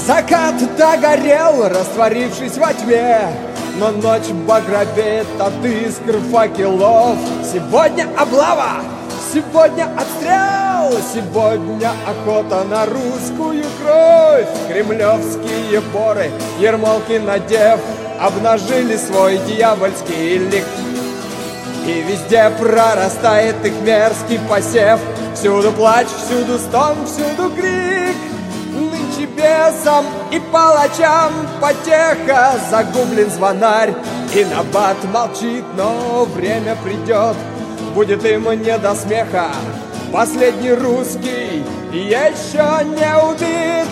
Закат догорел, растворившись во тьме, но ночь багровеет от искр факелов. Сегодня облава, сегодня отстрел, сегодня охота на русскую кровь. Кремлевские боры, ермолки надев, обнажили свой дьявольский лик. И везде прорастает их мерзкий посев. Всюду плач, всюду стон, всюду крик. Нынче бесам и палачам потеха. Загублен звонарь, и набат молчит, но время придет, будет им не до смеха. Последний русский еще не убит.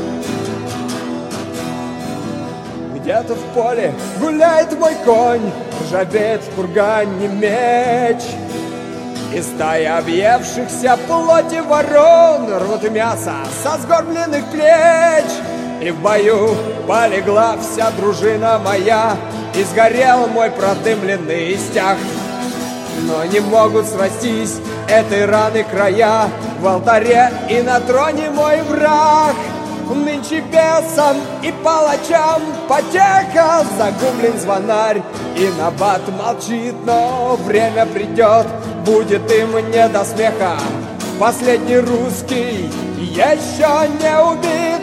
Где-то в поле гуляет мой конь, ржавеет в кургане меч. И стая объевшихся плоти ворон рвут мясо со сгорбленных плеч. И в бою полегла вся дружина моя, и сгорел мой продымленный стяг. Но не могут срастись этой раны края, в алтаре и на троне мой враг. Нынче бесам и палачам потеха. Загублен звонарь, и набат молчит, но время придет, будет им не до смеха. Последний русский еще не убит.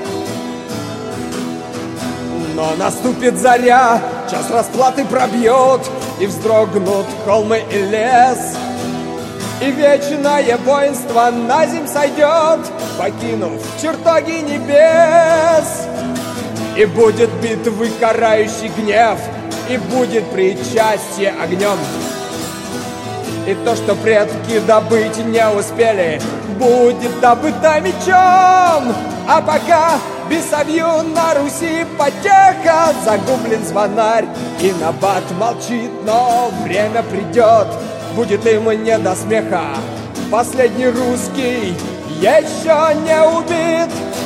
Но наступит заря, час расплаты пробьет, и вздрогнут холмы и лес. И вечное воинство на земь сойдет, покинув чертоги небес. И будет битвы карающий гнев, и будет причастие огнем. И то, что предки добыть не успели, будет добыто мечом. А пока бесовью на Руси потеха. Загублен звонарь, и набат молчит, но время придет, будет им не до смеха. Последний русский еще не убит.